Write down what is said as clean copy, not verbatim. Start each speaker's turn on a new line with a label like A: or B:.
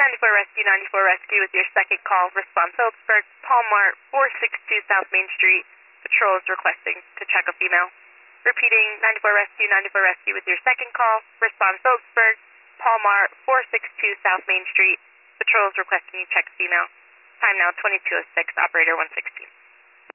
A: 94 Rescue, 94 Rescue with your second call. Response Phillipsburg, Palmar, 462 South Main Street. Patrol is requesting to check a female. Repeating, 94 Rescue, 94 Rescue with your second call. Response Phillipsburg, Palmar, 462 South Main Street. Patrol is requesting you check a female. Time now 22:06, operator 116.